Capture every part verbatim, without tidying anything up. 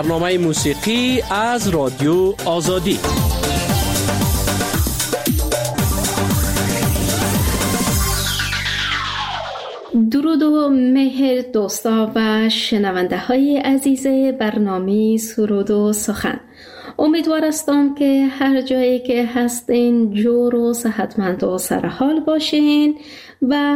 برنامه موسیقی از رادیو آزادی. درود و مهر دوستا و شنونده های عزیز برنامه سرود و سخن. امیدوار هستم که هر جایی که هستین جور و صحتمند و سرحال باشین و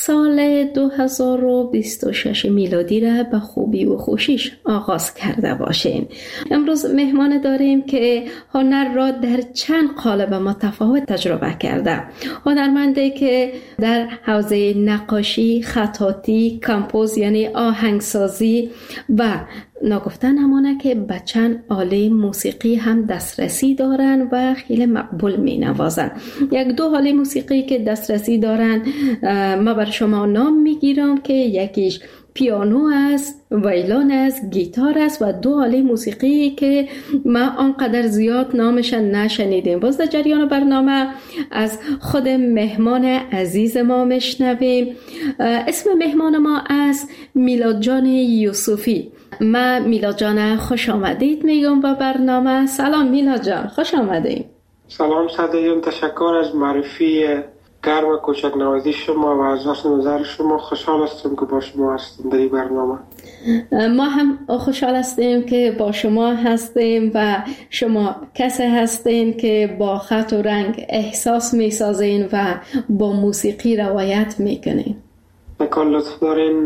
سال دو هزار و بیست و شش میلادی را به خوبی و خوشیش آغاز کرده باشین. امروز مهمان داریم که هنر را در چند قالب متفاوت تجربه کرده. هنرمندی که در حوزه نقاشی، خطاطی، کمپوز یعنی آهنگسازی و نگفتن همانه که به چند آله موسیقی هم دسترسی دارن و خیلی مقبول می نوازن. یک دو آله موسیقی که دسترسی دارن ما بر شما نام می گیرم که یکیش پیانو است، ویولن است، گیتار است و دو آله موسیقی که ما آنقدر زیاد نامش نشنیدیم. باز در جریان برنامه از خود مهمان عزیز ما میشنویم. اسم مهمان ما است میلاد جان یوسفی. من میلاد جان خوش آمدید میگم به برنامه. سلام میلاد جان، خوش آمدید. سلام صدیون، تشکر از معرفی گرم و کوچک نوازی شما و از حسن نظر شما. خوشحال هستم که با شما هستم در این برنامه. ما هم خوشحال هستیم که با شما هستیم و شما کسی هستین که با خط و رنگ احساس می سازین و با موسیقی روایت می کنین. نکن لطف دارین.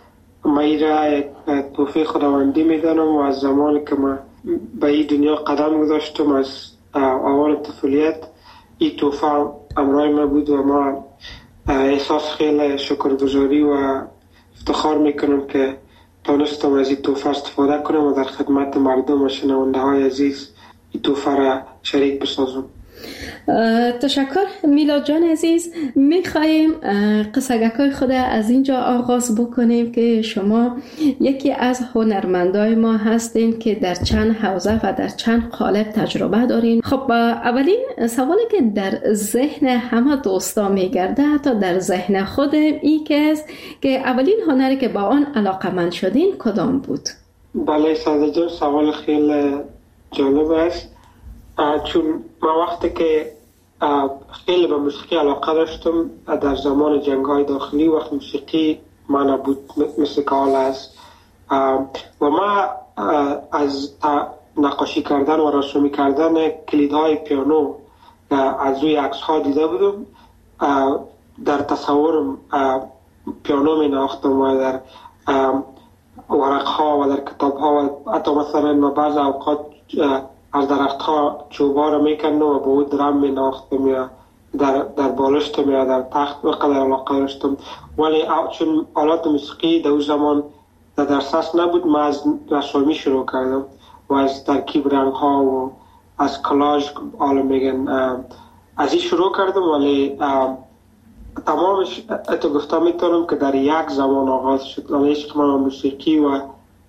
ما این را توفیق خداوندی می دانم و از زمانی که ما به این دنیا قدم گذاشتم از اول طفولیت این توفیق امرای ما بود و ما احساس خیلی شکرگزاری و افتخار میکنم که تانستم از این توفیق استفاده کنم و در خدمت مردم و شنونده های عزیز این توفیق را شریک بسازم. تشکر میلاد جان عزیز. میخواییم قصگکای خود از اینجا آغاز بکنیم که شما یکی از هنرمندای ما هستین که در چند حوزه و در چند قالب تجربه دارین. خب اولین سوالی که در ذهن همه دوستا میگرده، حتی در ذهن خودم، این که است که اولین هنری که با آن علاقمند شدین کدام بود؟ بله ساده جان، سوال خیلی جالب است. چون من وقتی که خیلی به موسیقی علاقه داشتم در زمان جنگ های داخلی، وقت موسیقی من بود مثل کال است و ما از نقاشی کردن و رسومی کردن کلیدهای پیانو از روی عکس ها دیده بودم. در تصورم پیانو می نواختم و در ورق ها و در کتاب ها و حتی مثلا ما بعض اوقات از درخت ها چوبا را میکندم و با او درم می نواختم یا در, در بالشتم یا در تخت و قدر علاقه داشتم. ولی چون آلات موسیقی در اون زمان در دسترس نبود، ما از رسومی شروع کردم و از ترکیب رنگ ها و از کلاژ حالا میگن از این شروع کردم. ولی تمامش اتو گفتم میتونم که در یک زمان آغاز شد. ولی عشق من موسیقی و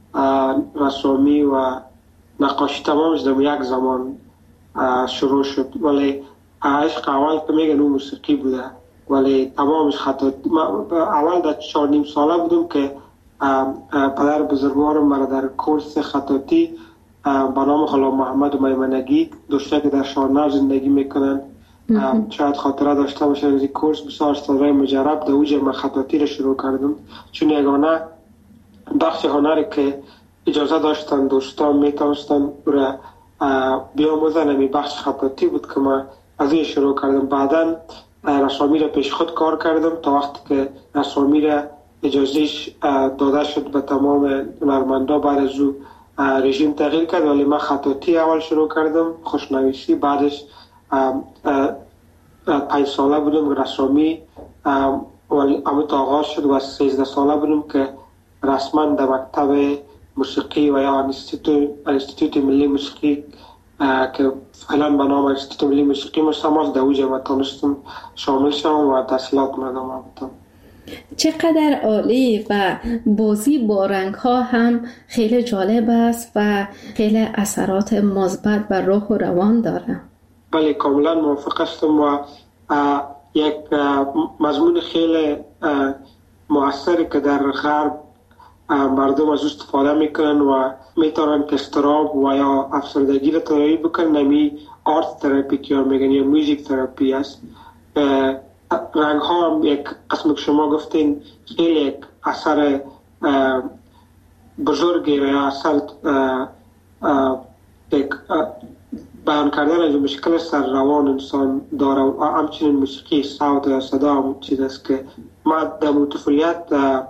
رسومی و نقاشی تمامش در یک زمان شروع شد. ولی عشق اول که میگن اون موسیقی بوده، ولی تمامش خطاطی. اول در چهار نیم ساله بودم که پدر بزرگوارم مرا در کورس خطاطی به نام غلام محمد میمنگی داشته که در شارنو زندگی میکنن. شاید خاطره داشته باشه از این کورس. بسیار استادای مجرب در اوج من خطاطی را شروع کردم، چون یگانه بخش هنری که اجازه داشتن دوستان میتونستن را بیاموزن می بخش خطاطی بود که من از این شروع کردم. بعدا رسامی را پیش خود کار کردم تا وقتی که رسامی را اجازهش داده شد به تمام هنرمندا. بعد از او رژیم تغییر کرد، ولی من خطاطی اول شروع کردم، خوشنویسی. بعدش پنج ساله بودم رسامی ولی امت آغاز شد و سیزده ساله بودم که رسما در مکتب موسیقی و یا انستیتوت ملی موسیقی که فعلا به نام انستیتوت ملی موسیقی مستعمل در اوج ما تونستم شامل شدم و تحصیلات ادامه بدم. چقدر عالی و بازی با رنگ ها هم خیلی جالب است و خیلی اثرات مثبت بر روح و روان داره. بله کاملا موافق هستم و یک مضمون خیلی مؤثری که در غرب مردم از استفاده میکنن و میتونن که استراب و یا افسردگی را تداوی بکنن. نمی آرت تراپی که میگن یا موزیک تراپی است. رنگ ها هم یک قسم که شما گفتین خیلی یک اثر بزرگی و یا اثر یک بیان کردن از مشکل سر روان انسان داره و همچنین موسیقی صوت یا صدا هم چیز است که ما در طفولیت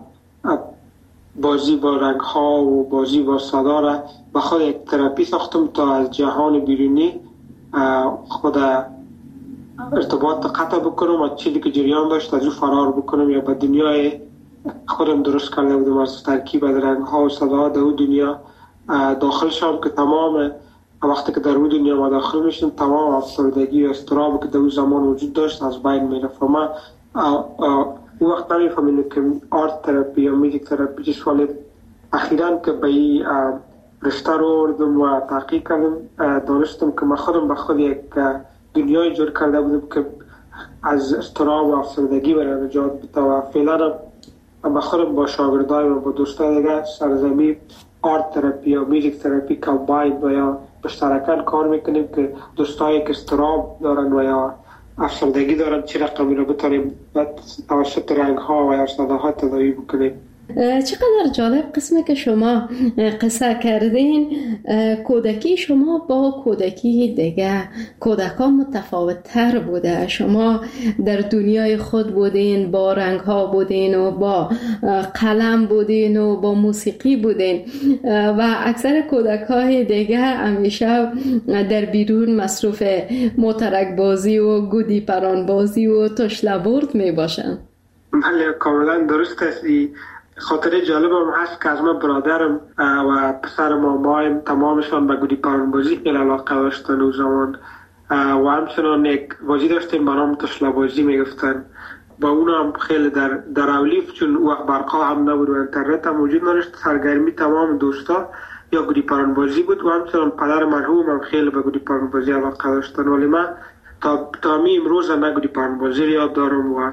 بازی با رنگ ها و بازی با صدا را به خود یک تراپی ساختم تا از جهان بیرونی خود ارتباط قطع بکنم و چیزی که جریان داشت از او فرار بکنم یا به دنیای خودم درست کرده بودم از ترکیب از رنگ ها و صدا در او دنیا داخل شدم که تمام وقتی که در اون دنیا ما داخل میشیم تمام افسردگی و اضطرابی که در اون زمان وجود داشت از بین میرفت. ما اون وقت نمیفهمیدم که آرت تراپی یا موزیک تراپی چیست، ولی اخیراً که به این رشته رو آوردم و تحقیق کردم دانستم که من خودم به خود یک دنیای جور کرده بودم که از اضطراب و افسردگی برای نجات بده و فعلا به خودم با شاگردای و با دوستای دیگه سرزمین آرت تراپی یا موزیک تراپی کامباین و یا مشترکاً کار میکنیم که دوستایی که اضطراب دارن و یا افسردگی دارن چه رقمی رو بتونیم توسط رنگ ها و یا صداها تداوی بکنیم. چقدر جالب قسمه که شما قصه کردین. کودکی شما با کودکی دیگه کودکان متفاوت تر بوده. شما در دنیای خود بودین، با رنگ ها بودین و با قلم بودین و با موسیقی بودین و اکثر کودک های دیگه همیشه در بیرون مصروف موترک بازی و گودی پران بازی و تشله برد می باشن. بله کاملا درست است. خاطره جالب هم هست که از من برادرم و پسر مامایم تمامشان به گودی پران بازی خیلی علاقه داشتن او زمان و همچنان یک بازی داشتیم به نام تشله بازی میگفتن. با اون هم خیلی در در اولیف چون وقت برقا هم نبود و اینترنت هم وجود نداشت سرگرمی تمام دوستا یا گودی پران بازی بود و همچنان پدر مرحوم هم خیلی به گودی پران بازی علاقه داشتن، ولی من تا تا می امروز نه گودی پران بازی یاد دارم و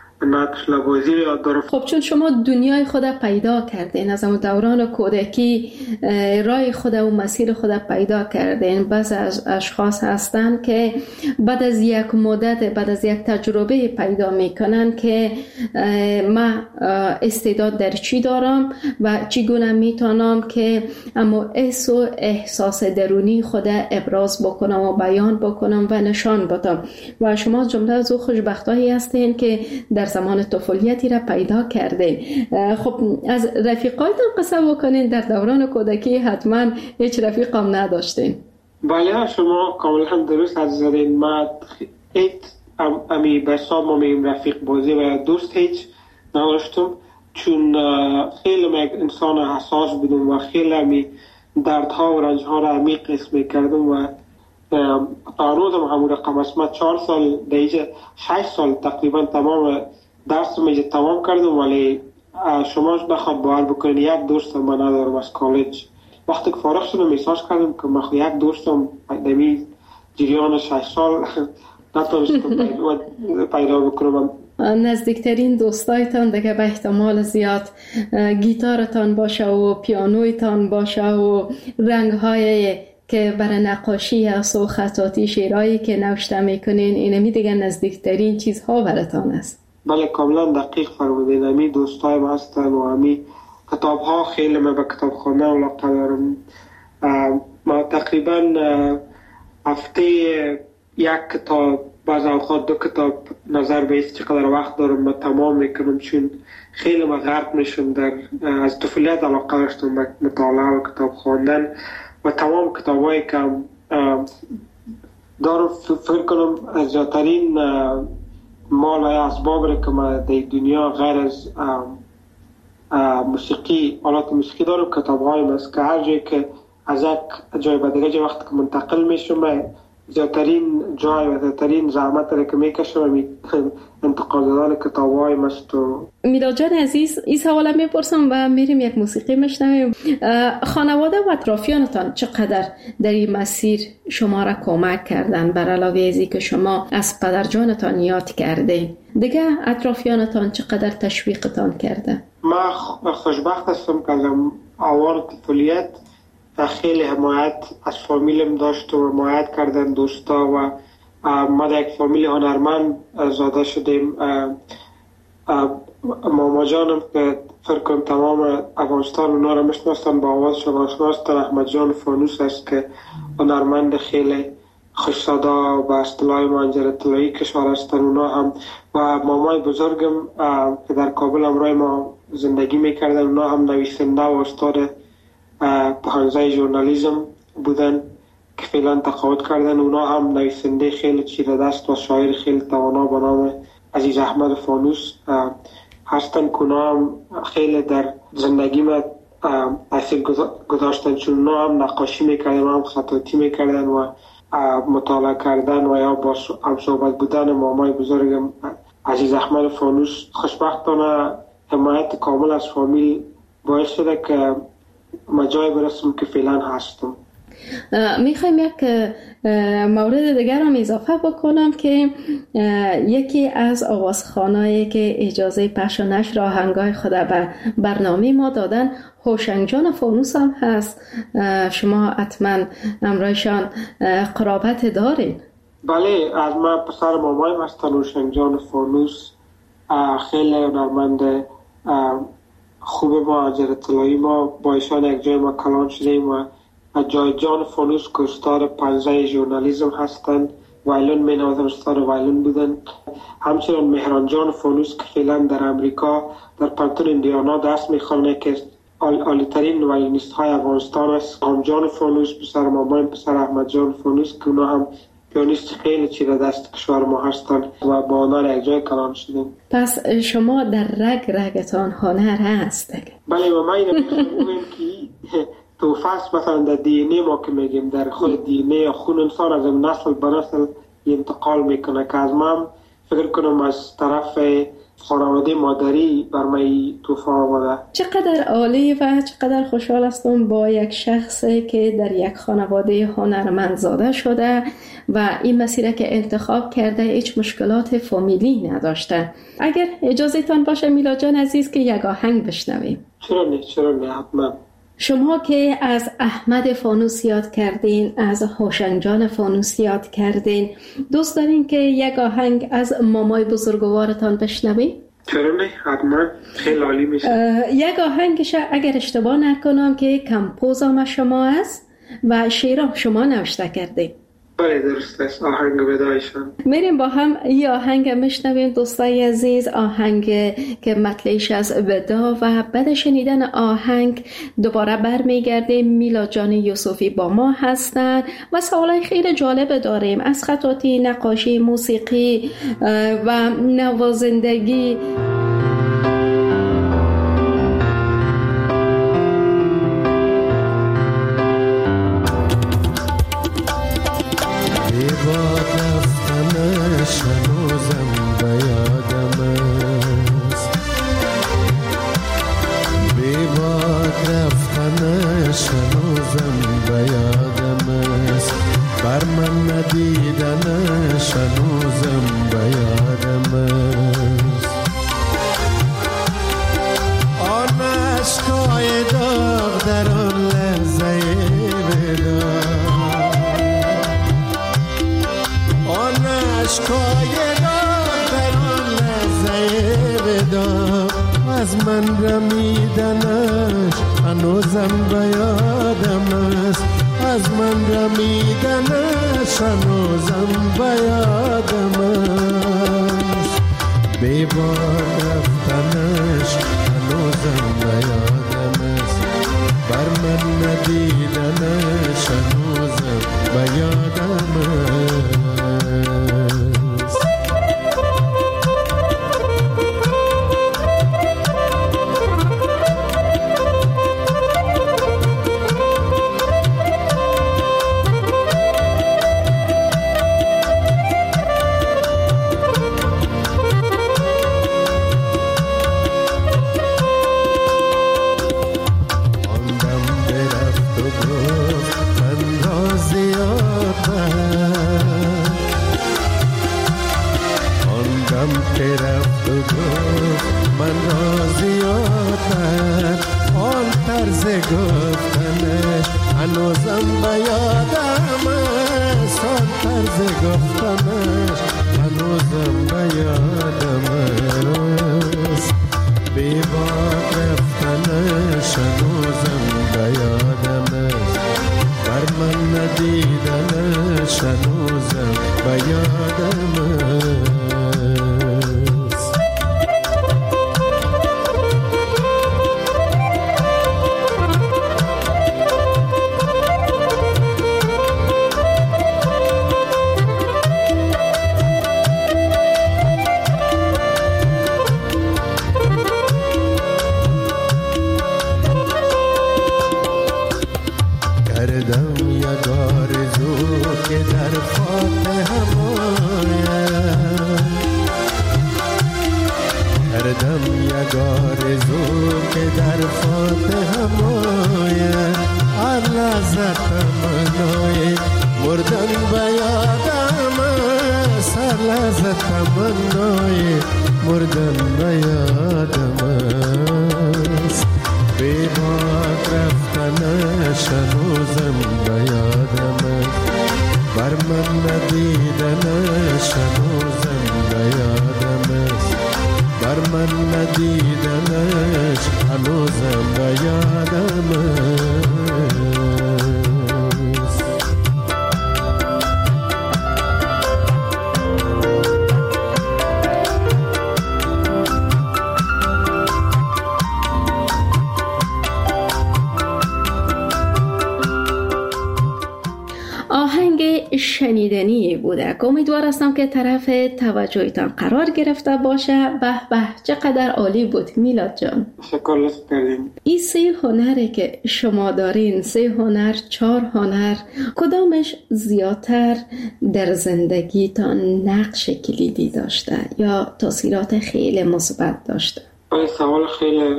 خب چون شما دنیای خود پیدا کردین از اون دوران کودکی رای خود و مسیر خود پیدا کردین، بعض از اشخاص هستن که بعد از یک مدت بعد از یک تجربه پیدا میکنن که من استعداد در چی دارم و چگونه میتونم که اما احس و احساس درونی خود ابراز بکنم و بیان بکنم و نشان بدم. و شما جمله از او خوشبختایی هستین که در زمان طفولیتی را پیدا کرده. خب از رفیقایتان قصه بکنین. در دوران کودکی حتما هیچ رفیق هم نداشتین. بله شما کاملا درست از زدین. من هیچ امی بسام همیم رفیق بازی و دوست هیچ نداشتم چون خیلی من یک انسان حساس بودم و خیلی امی دردها و رنجها را عمیق حس میکردم و تا روزم همون رقم است. من چهار سال دیگه شش سال تقریبا تمام درس میجه تمام کردم، ولی شما بخواد باور بکنید یک دوستم من ندارم از کالج. وقتی که فارغ شدم احساس کردم که من یک دوستم دمی جریان شش سال نتونستم پیدا بکنم. نزدیکترین دوستایتان دیگه به احتمال زیاد گیتارتان باشه و پیانویتان باشه و رنگ‌های که برای نقاشی است و خطاطی شعرهایی که نوشته میکنین اینمی دیگه نزدیکترین چیزها براتان است. بله کاملا دقیق فرمودین. امی دوستایم هستن و امی کتاب ها خیلی من به کتاب خانه علاقه دارم. ما تقریبا هفته یک کتاب بعض اوقات دو کتاب نظر به ایست چقدر وقت دارم من تمام میکنم چون خیلی من غرق میشم در از طفولیت علاقه داشتم به مطالعه و کتاب خواندن و تمام کتابایی که دارم فکر کنم از زیادترین مال و اسباب را که من در دنیا غیر از موسیقی آلات موسیقی دارم کتاب هایم است که هر جایی که از یک جای به دیگه جای وقت که منتقل میشم زیادترین جای و زیادترین زحمت را که میکشم انتقال دادن کتاب هایم است. میلاد جان عزیز این سوالم میپرسم و میریم یک موسیقی میشنویم. خانواده و اطرافیانتان چقدر در این مسیر شما را کمک کردن بر علاوه ازی که شما از پدر جانتان یاد کرده دیگه اطرافیانتان چقدر تشویقتان کرده؟ من خوشبخت هستم که از آوار طفولیت خیلی حمایت از فامیلم داشت و حمایت کردن دوستا و ما در یک فامیل هنرمند زاده شدیم. ماما جانم که فکر کنم تمام افغانستان اونا رو میشناسن، با آوازشون آشنا هستن، احمد جان فانوس است که هنرمند خیلی خوش صدا و اصطلاح منجر اطلاعی کشور هستن اونا هم، و مامای بزرگم که در کابل همراه ما زندگی میکردن اونا هم نویسنده و استاد پخانزه ژورنالیسم بودن که فعلا تقاعد کردن. اونا هم نویسنده خیلی چیره دست و شاعر خیلی توانا به نام عزیز احمد فانوس هستن که اونا هم خیلی در زندگی ما اثر گذاشتن، چون اونا هم نقاشی میکردن و هم خطاطی میکردن و مطالعه کردن و یا با هم صحبت بودن مامای بزرگم عزیز احمد فانوس. خوشبختانه حمایت کامل از فامیل باعث شده که ما جای برسم که فعلا هستم. میخوایم یک مورد دیگر هم اضافه بکنم که یکی از آوازخوانایی که اجازه پخش و نشر آهنگای خود به برنامه ما دادن هوشنگ جان فانوس هم هست. شما حتما امرایشان قرابت دارین؟ بله، از من پسر مامایم هستن هوشنگ جان فانوس، خیلی هنرمند خوب ما اجر اطلاعی ما با ایشان یک جای ما کلان شدیم و جای جان فانوس که استاد پنجه ژورنالیسم هستند وایلون می نوازن، استاد وایلون بودن. همچنین مهران جان فانوس که فعلا در امریکا در پانتون ایندیانا دست میخوانه که عالی‌ترین وایلونیست های افغانستان است. هم جان فانوس پسر مامایم پسر احمد جان فانوس که اونا هم پیانیست خیلی چیره دست کشور ما هستن و با آنها یک جای کلان شدیم. پس شما در رگ رگتان هنر هست؟ بله، و ما اینو میخوایم که تو فصل مثلا در دی ان ای ما که میگیم در خود دی ان ای خون انسان از نسل به نسل انتقال میکنه که از من فکر کنم از طرف خانواده مادری بر من توفا آمده. چقدر عالی و چقدر خوشحال هستم با یک شخصی که در یک خانواده هنرمند زاده شده و این مسیر که انتخاب کرده هیچ مشکلات فامیلی نداشته. اگر اجازه تان باشه میلا جان عزیز که یک آهنگ بشنویم. چرا نه، چرا نه، حتما. شما که از احمد فانوس یاد کردین، از هوشنگ جان فانوس یاد کردین، دوست دارین که یک آهنگ از مامای بزرگوارتان بشنویم؟ چرا نه، حتما، خیلی عالی میشه. یک آهنگش اگر اشتباه نکنم که کمپوزم شما است و شعرم شما نوشته کردین. بله درست است، آهنگ ودایشان. میریم با هم این آهنگ میشنویم دوستای عزیز، آهنگ که مطلعش از ودا و بعد شنیدن آهنگ دوباره برمیگرده. میلا جان یوسفی با ما هستن و سوالای خیلی جالب داریم از خطاطی، نقاشی، موسیقی و نوازندگی. از من رمیدنش هنوزم به یادم است، از من رمیدنش هنوزم به یادم است، بی بار رفتنش هنوزم به یادم است، بر من ندیدنش هنوزم به یادم است. من را زیاد گفتنش هنوزم به یادم است، بی باد رفتنش هنوزم به یادم است، بر من ندیدنش هنوزم به یادم است. شنیدنی بوده. امیدوار هستم که طرف توجهتان قرار گرفته باشه. به به چقدر عالی بود میلاد جان. شکر کردیم. این سه هنری که شما دارین، سه هنر، چهار هنر، کدامش زیادتر در زندگیتان نقش کلیدی داشته یا تاثیرات خیلی مثبت داشته؟ این سوال خیلی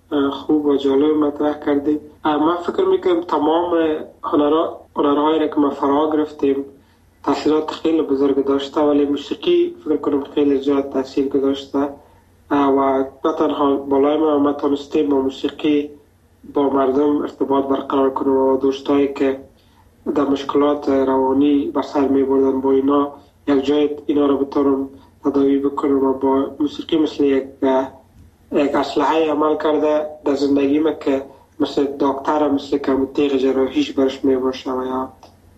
خوب و جالب مطرح کردید. من فکر میکنم تمام هنرها هنرهایی را که ما فرا گرفتیم تاثیرات خیلی بزرگ داشته، ولی موسیقی فکر کنم خیلی زیاد تاثیر گذاشته و نه تنها بالای ما ما تونستیم با موسیقی با مردم ارتباط برقرار کنیم و دوستایی که در مشکلات روانی بر سر می بردن با اینا یک جای اینا رو بتونم تداوی بکنم و با موسیقی مثل یک یک اسلحه عمل کرده در زندگی ما که مثل دکتر مثل که تیغ جراحیش برش می باشه و یا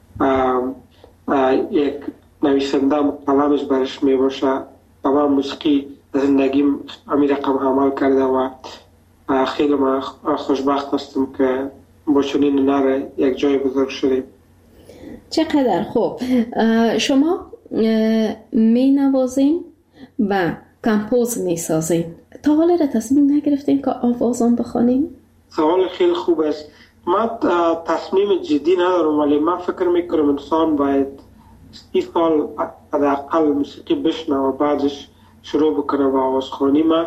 یک نویسنده قلمش برش می باشه و من موسیقی در زندگیم همین رقم عمل کرده و خیلی من خوشبخت هستم که با چنین هنر یک جای بزرگ شدیم. چقدر خوب. شما می نوازین و کمپوز می سازین. تا حالا را تصمیم نگرفتین که آوازان بخوانین؟ سوال خیلی خوب است. من تصمیم جدی ندارم، ولی من فکر میکنم انسان باید این سال حداقل موسیقی بشنه و بعدش شروع بکنه با آوازخوانی. من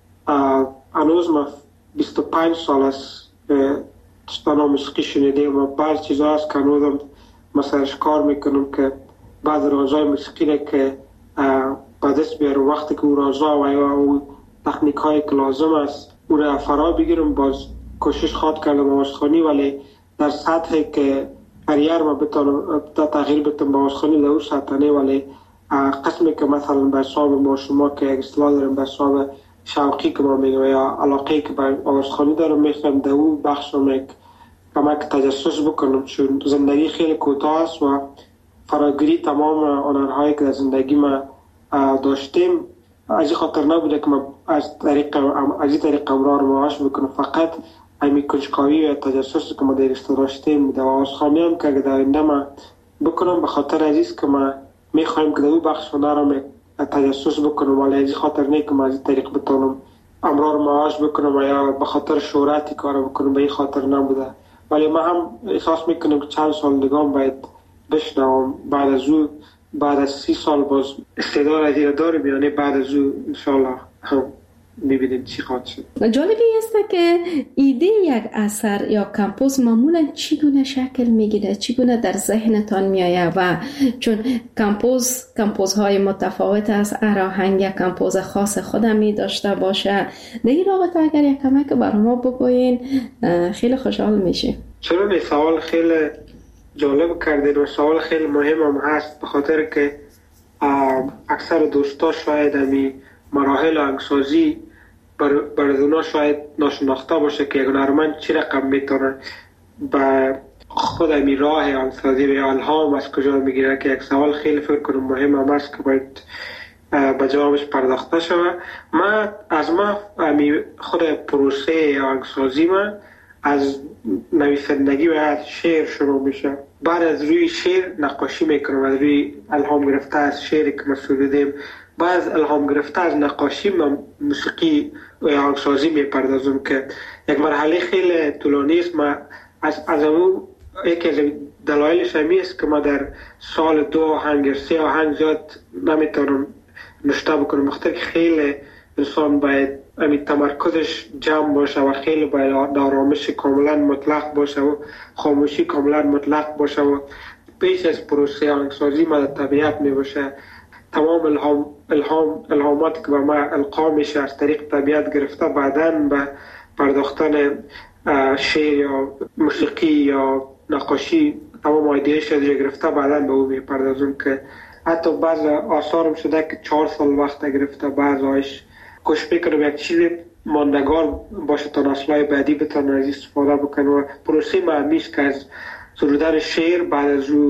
هنوز من بیست و پنج سال است تستانا موسیقی شنیدم و بعض چیزا هست که هنوزم مثلاش کار میکنم که بعض رازای موسیقی که با دست بیارم وقتی که او رازا و یا او تکنیک های که لازم است او را فرا بگیرم. باز کوشش خواد کردم آوازخوانی، ولی در سطحی که کریر ما بتونم تغییر بدم با آوازخوانی در اون سطح نه، ولی قسمی که مثلا به حساب ما شما که یک اصطلاح دارم به حساب شوقی که ما میگم یا علاقه که به آوازخوانی دارم میخوام در اون بخش رو یک کمک تجسس بکنم، چون زندگی خیلی کوتاه است و فراگیری تمام هنرهایی که در زندگی ما داشتیم از این خاطر نبوده که ما از طریق از این طریق امرار معاش بکنم، فقط همین کنجکاوی و تجسس که ما در داشتیم در آوازخوانی هم که در آینده ما بکنم به خاطر عزیز که ما میخوایم که در اون بخش هنرم تجسس بکنم، ولی از این خاطر نه که ما از این طریق بتونم امرار معاش بکنم و یا به خاطر شهرتی کار بکنم، به این خاطر نبوده. ولی ما هم احساس میکنم که چند سال دیگه باید بشنوم. بعد از اون بعد از سی سال باز استعداد ازیره داریم، یعنی بعد از اون انشالله هم میبینیم چی خواهد شد. جالبی است که ایده یک اثر یا کمپوز معمولا چگونه شکل میگیره، چگونه در ذهنتان میآید و چون کمپوز کمپوزهای متفاوت است، هر آهنگ یک کمپوز خاص خودم می داشته باشه. در این رابطه اگر یک کمک برای ما بگوین خیلی خوشحال میشیم. چرا این سوال خیلی جالب کردید و سوال خیلی مهم هم هست، به خاطر که اکثر دوستا شاید همی مراحل آهنگسازی بر اونا شاید ناشناخته باشه که یک هنرمند چی رقم میتونه با خود همی راه آهنگسازی و الهام از کجا میگیره، که یک سوال خیلی فکر کنم مهم هم هست که باید به جوابش پرداخته شود. من از ما همی خود پروسه آهنگسازی من از نویسندگی و از شعر شروع میشه. بعد از روی شعر نقاشی میکنم، از روی الهام گرفته از شعری که ما سرودیم. بعد از الهام گرفته از نقاشی من موسیقی و آهنگسازی میپردازم که یک مرحله خیلی طولانی است. من از از اون یکی از دلایلش همی است که ما در سال دو آهنگ سه آهنگ زیاد نمیتونم نشته بکنم، مختلف خیلی انسان باید امی تمرکزش جمع باشه و خیلی باید آرامش کاملا مطلق باشه و خاموشی کاملا مطلق باشه و پیش از پروسه آهنگسازی ما در طبیعت می باشه. تمام الهام الهام الهاماتی که به ما القا میشه از طریق طبیعت گرفته، بعداً به پرداختن شعر یا موسیقی یا نقاشی تمام ایده‌اش از گرفته بعداً به او میپردازم که حتی بعض آثارم شده که چهار سال وقت گرفته. بعضایش کوشش میکنم یک چیز ماندگار باشه تا نسل‌های بعدی بتونن از استفاده بکنن و پروسه معنیش که از سرودن شعر بعد از او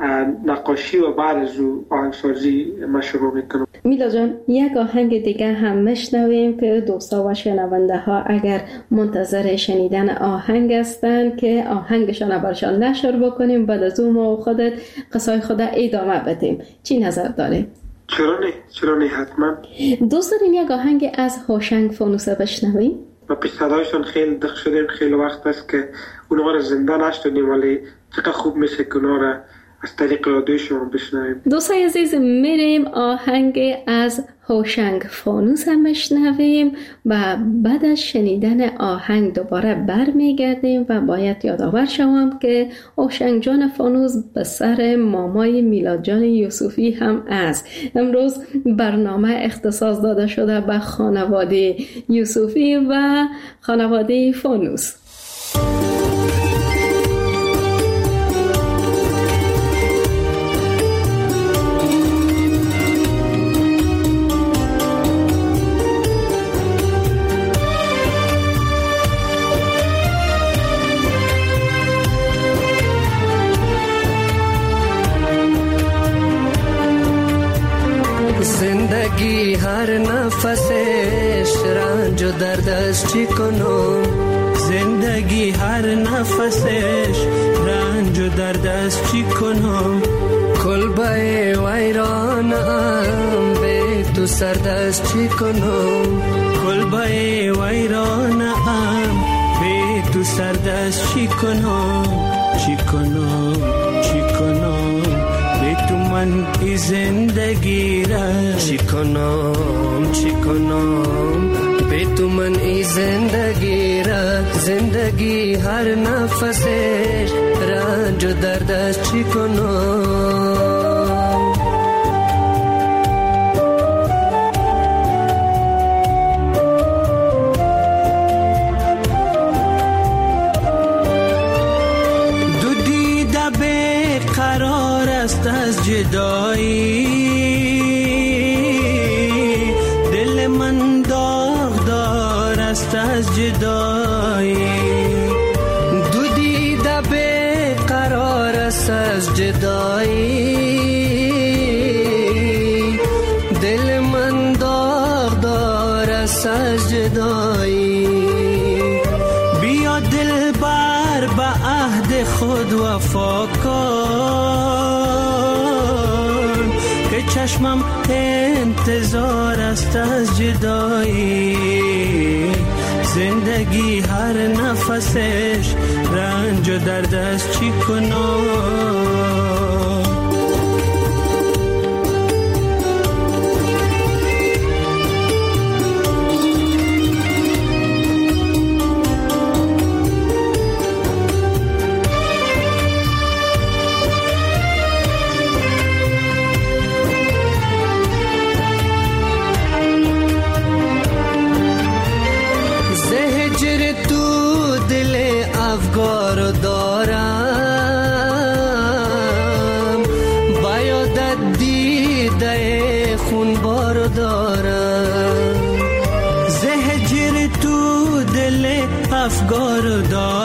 نقاشی و بعد از او آهنگسازی ما شروع میکنم. میلا جان، یک آهنگ دیگه هم میشنویم که دوستا و شنونده ها اگر منتظر شنیدن آهنگ هستن که آهنگشان برشان نشر بکنیم، بعد از اون ما خودت قصای خود ادامه بدیم. چی نظر داریم؟ چرا نه؟ چرا نه؟ حتما. دوست دارین یک آهنگ از هوشنگ فانوسه بشنویم؟ ما پیش صدایشان خیلی دق شدیم، خیلی وقت است که اونها را زنده نشدیم، ولی چقدر خوب میشه که اونها را از طریق رادیو شما بشنویم. دوستای عزیز، میریم آهنگ از هوشنگ فانوس هم بشنویم و بعد از شنیدن آهنگ دوباره برمیگردیم و باید یادآور شوم که هوشنگ جان فانوس به سر مامای میلاد جان یوسفی هم است. امروز برنامه اختصاص داده شده به خانواده یوسفی و خانواده فانوس. زندگی هر نفسش رنج و درد است چی کنم، زندگی هر نفسش رنج و درد است چی کنم، کلبه ویرانم به تو سرد است چی کنم، کلبه ویرانم به تو سرد است چی کنم، چی کنم چی کنم به تو من ای زندگی را، چی کنم چی کنم به تو من ای زندگی را، زندگی هر نفسش رنج و درد است چی کنم. از جدایی دل من داغدار است از جدایی، دو دیده به قرار است از جدایی، دل من داغدار است از جدایی، بیا دل بر به عهد خود وفا کن، چشمم انتظار است از جدایی، زندگی هر نفسش رنج و درد است چی کنم. افگار دارم خونبار دارم، زهجر تو دل افگار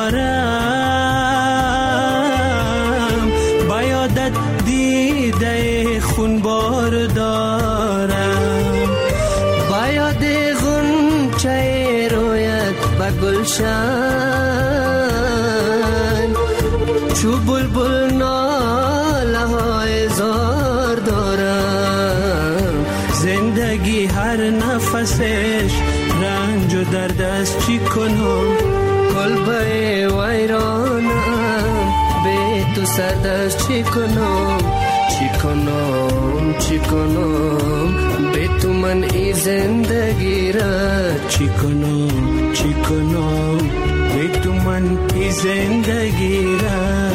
دارم، بایادت دیده خونبار دارم، بایاد غنچه رویت به گلشن، چو بلبل ناله های زار دارم، زندگی هر نفسش رنج و درد است، چی کنم کلبه ویرانم، به تو سرد است، چی کنم چی کنم چی کنم، به تو من ای زندگی را، چی کنم چی کنم، به تو من ای زندگی را.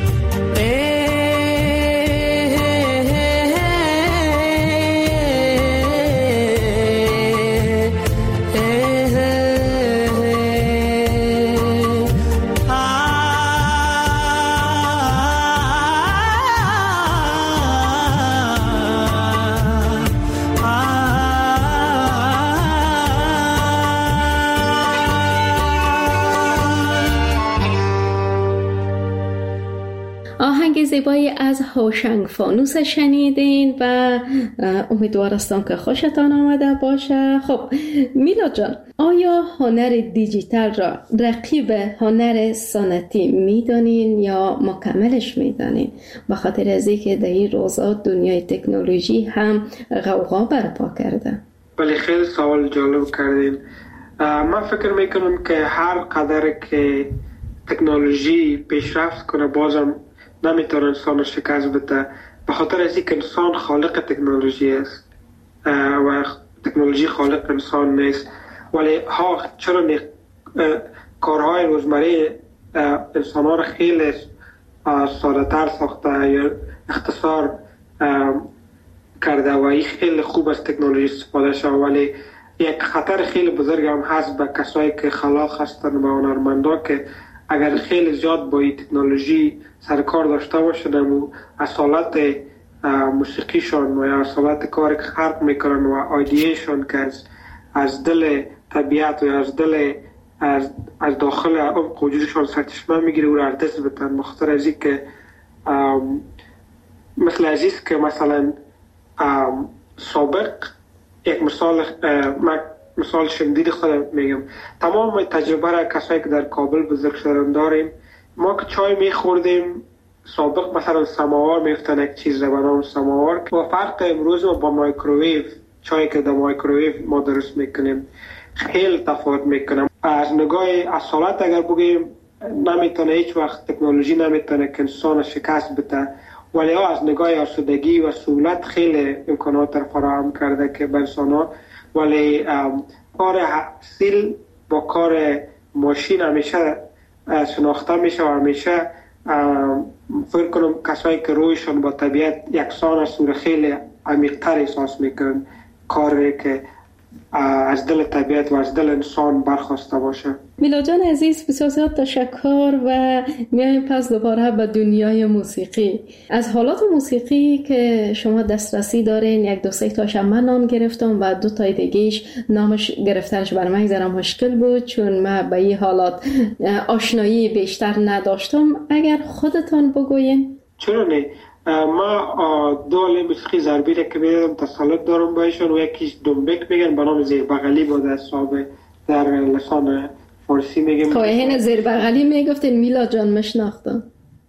آهنگ زیبایی از هوشنگ فانوس شنیدین و امیدوارستم که خوشتان آمده باشه. خب میلاد جان، آیا هنر دیجیتال را رقیب هنر سنتی میدانین یا مکملش میدانین؟ به خاطر از اینکه در این روزا دنیای تکنولوژی هم غوغا برپا کرده. ولی خیلی سوال جالب کردین. من فکر میکنم که هر قدر که تکنولوژی پیشرفت کنه بازم نمیتونه انسان شکست بده، به خاطر از اینکه انسان خالق تکنولوژی است و تکنولوژی خالق انسان نیست. ولی ها چرا نی... کارهای روزمره انسان ها را خیلی ساده تر ساخته یا اختصار کرده و این خیلی خوب از تکنولوژی استفاده شد. ولی یک خطر خیلی بزرگ هم هست به کسایی که خلاق هستند و هنرمندا که اگر خیلی زیاد با این تکنولوژی سرکار داشته باشند و اصالت موسیقیشان و یا اصالت کاری که خلق میکنن و آیدیشان که از, از دل طبیعت و از دل از, از داخل عمق وجودشان سرچشمه میگیره و را ارتست بتن، مخاطر از این که مثل عزیز که مثلا سابق یک مثال مثال شدید خود میگم، تمام تجربه را کسایی که در کابل بزرگ شدن داریم. ما که چای میخوردیم سابق مثلا سماوار میفتن یک چیز را به نام سماوار و فرق امروز با مایکروویو، چایی که در مایکروویو ما درست میکنیم خیلی تفاوت میکنم. از نگاه اصالت اگر بگیم نمیتونه هیچ وقت تکنولوژی نمیتونه که انسان شکست بده، ولی از نگاه آسودگی و سهولت خیلی امکانات را فراهم کرده که به انسان ها. ولی کار سیل با کار ماشین همیشه شناخته میشه و همیشه فکر کنم کسایی که رویشون با طبیعت یکسان است و خیلی عمیق‌تر احساس میکنن کاری که از دل طبیعت و از دل انسان برخواسته باشه. میلاد جان عزیز، بسیار زیاد تشکر و میایم پس دوباره به دنیای موسیقی. از حالات موسیقی که شما دسترسی دارین یک دو سه تاش من نام گرفتم و دو تای دیگهش نامش گرفتنش برای من ذره مشکل بود چون من به این حالات آشنایی بیشتر نداشتم. اگر خودتان بگوین. چرا نه؟ ما دو عالم موسیقی ضربی را که میدم تسلط دارم بایشون و یکیش دنبک میگن به نام زیر بغلی بود از صحابه در لسان فارسی میگم. خواهین زیر بغلی میگفتین میلاد جان مشناختم.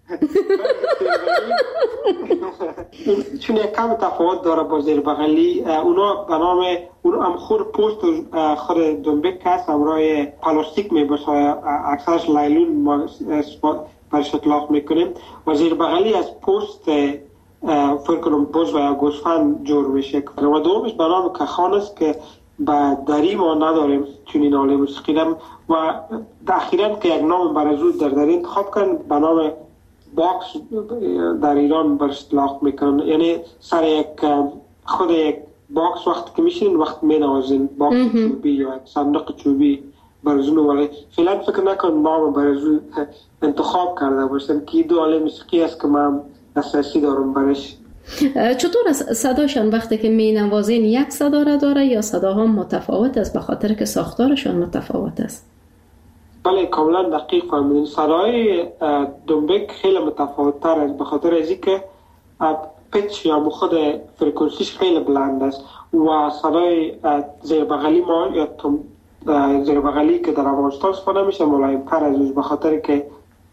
چون یک کم تفاوت داره با زیر بغلی. اونا به نام اون هم خود پوست خود دنبک هست همراه پلاستیک میباشه اکثرش لایلون برش اطلاق میکنیم و زیر بغلی از پوست فکر کنم بز و یا گوسفند جور میشه و دومش به نام کخان است که به دری ما نداریم چون این حاله موسیقی و اخیراً که یک نام برازود در دری انتخاب کردن به نام باکس در ایران برش اطلاق میکنن، یعنی سر یک خود یک باکس وقتی که میشین وقت مینوازین باکس چوبی یا صندوق چوبی برزون. ولی فعلا فکر نکنم نام برزون انتخاب کرده باشن که دو عالم موسیقی است که من دسترسی دارم برش چطور از صداشان وقتی که می نوازین یک صدا را داره یا صداها متفاوت است به خاطر که ساختارشان متفاوت است؟ بله کاملا دقیق فرمودین. صدای دنبک خیلی متفاوت تر است به خاطر از اینکه پیچ یا خود فرکانسیش خیلی بلند است و صدای زیر بغلی ما یا زیر بغلی که در افغانستان استفاده میشه ملایم تر از به خاطر که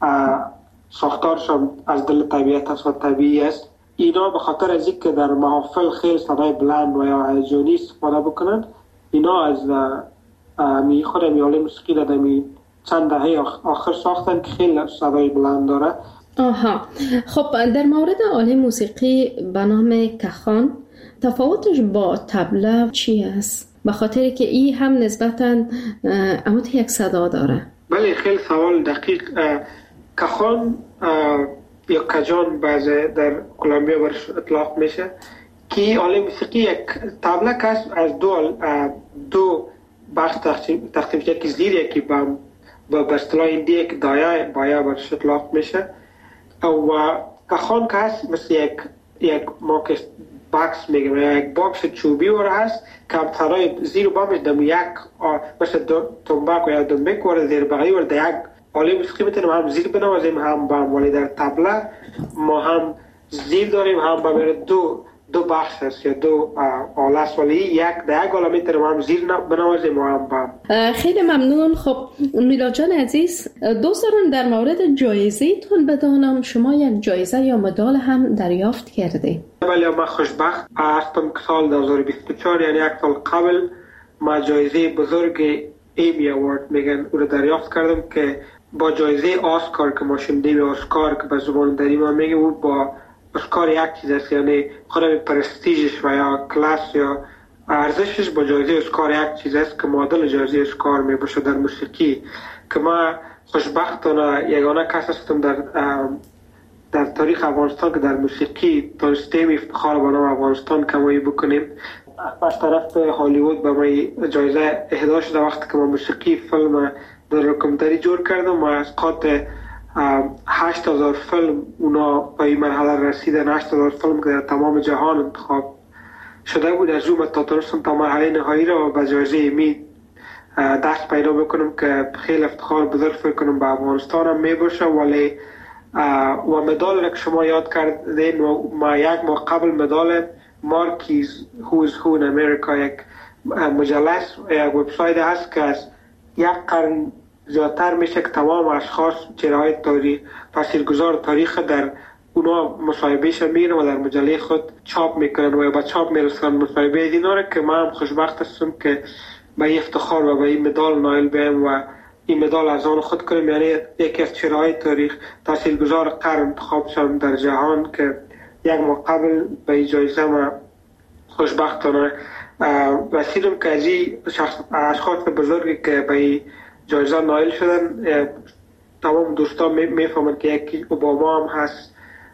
ساختارشان از دل طبیعت است و طبیعی است. اینا به خاطر از اینکه در محافل خیلی صدای بلند و یا هیجانی استفاده بکنند، اینا از می خود میاله موسیقی را می چند دهه آخر ساختن که خیلی صدای بلند داره. آها، خب در مورد آله موسیقی به نام کخان تفاوتش با طبله چی است؟ به خاطر که این هم نسبتاً اموت یک صدا داره. بله خیلی سوال دقیق. کخان یا کجان بعضی در کلمبیا برش اطلاق میشه که آله موسیقی یک طبله که از دو دو بخش تقسیم تقسیم شده که زیر یکی با با اصطلاح هندی یک دایه بایا برش اطلاق میشه و کخان که هست مثل یک یک ماکس باکس میگم یا یک باکس چوبی ور هست که صدای زیر و بامش دم یک مثل تنباک یا دنبک ور زیر بغلی ور یک آله موسیقی میتونیم هم زیر بنوازیم هم بام، ولی در طبله ما هم زیر داریم هم بام. دو دو بخش هست یا دو آله است، ولی یک در یک آله میتونیم هم زیر بنوازیم و هم بام. خیلی ممنون. خب میلاد جان عزیز، دوست دارم در مورد جایزه تون بدانم شما یک جایزه یا مدال هم دریافت کرده؟ بله من خوشبخت هستم که سال دو هزار و بیست و چهار یعنی یک سال قبل ما جایزه بزرگ ایمی اوارد میگن او رو دریافت کردم که با جایزه آسکار که ما شنیدیم آسکار که به زبان دری ما میگه او با اسکار یک چیز است، یعنی خودم پرستیجش و یا کلاس یا ارزشش با جایزه اسکار یک چیز است که معادل جایزه اسکار می باشه در موسیقی. که ما خوشبختانه یگانه کس هستم در در تاریخ افغانستان که در موسیقی دانستیم افتخار به نام افغانستان کمایی بکنیم. از طرف هالیوود به ما جایزه اهدا شده وقتی که ما موسیقی فیلم در رکمتری جور کردم و از قاط هشت هزار فیلم اونا به این مرحله رسیدن. هشت هزار فیلم که در تمام جهان انتخاب شده بود از اون تا تونستم تا مرحله نهایی را به جایزه ایمی دست پیدا بکنم که خیلی افتخار بزرگ فکر کنم به افغانستان هم می باشه. ولی و مدال را که شما یاد کردین و ما یک ماه قبل مدال مارکیز هوز هو in امریکا یک مجله یک وبسایت هست که از یک قرن زیادتر میشه که تمام اشخاص چهره‌های تاریخ تاثیرگذار تاریخ در اونا مصاحبهش میگیرن و در مجله خود چاپ میکنن و به چاپ میرسن مصاحبه اینا رو که من هم خوشبخت هستم که به این افتخار و به این مدال نایل بیم و این مدال از آن خود کنم. یعنی یکی از چهره‌های تاریخ تاثیرگذار قرن انتخاب شدم در جهان که یک ماه قبل به این جایزه ما خوشبختانه رسیدم که از این اشخاص بزرگی که به این جایزه نایل شدن تمام دوستان میفهمند که یکی اوباما هم هست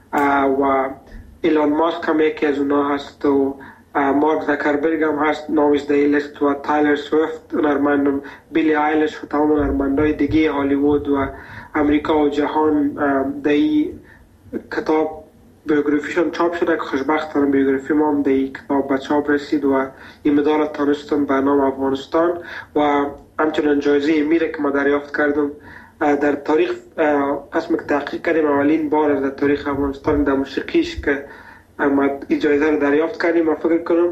و ایلان ماسک هم یکی از اونا هست و مارک زکربرگ هم هست نامش در لیست و تایلر سویفت هنرمند، بیلی آیلش و تمام هنرمندای دیگه هالیوود و امریکا و جهان در این کتاب بیوگرافیشون چاپ شده که خوشبختانه بیوگرافی ما هم در این کتاب به چاپ رسید و این مدال تانستم به نام افغانستان و همچنان جایزه ایمیره که ما دریافت کردم در تاریخ قسم که تحقیق کردیم اولین بار در تاریخ افغانستان در موسیقیش که ما این جایزه رو دریافت کردیم. من فکر کنم